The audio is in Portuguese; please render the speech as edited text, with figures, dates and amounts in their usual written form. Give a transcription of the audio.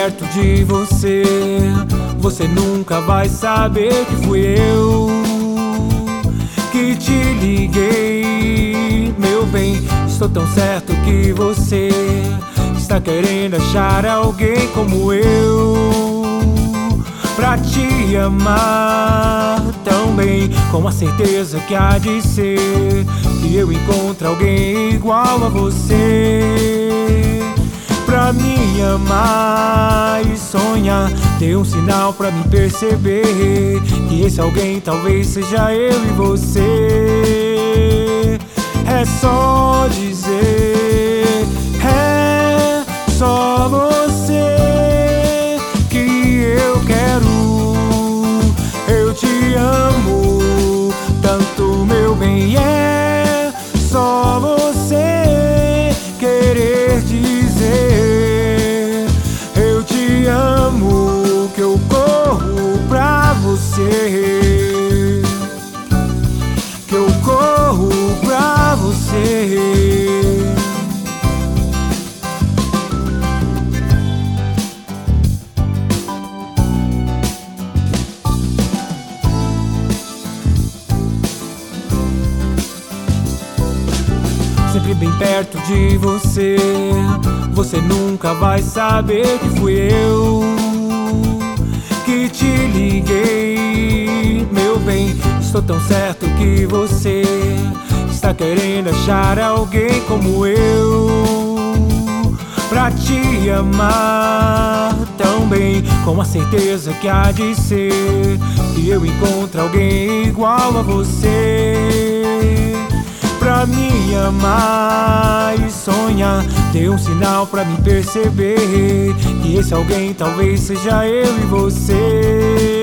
perto de você, você nunca vai saber que fui eu que te liguei. Meu bem, estou tão certo que você está querendo achar alguém como eu, pra te amar tão bem, com a certeza que há de ser que eu encontro alguém igual a você, pra me amar e sonhar. Dê um sinal pra me perceber que esse alguém talvez seja eu e você. É só dizer, é só você que eu quero. Eu te amo tanto, meu bem. É só você querer dizer eu te amo, que eu corro pra você, que eu corro pra você. Sempre bem perto de você, você nunca vai saber que fui eu que te liguei. Meu bem, estou tão certo que você está querendo achar alguém como eu, pra te amar tão bem, com a certeza que há de ser que eu encontro alguém igual a você, pra me amar e sonhar. Dê um sinal pra me perceber que esse alguém talvez seja eu e você.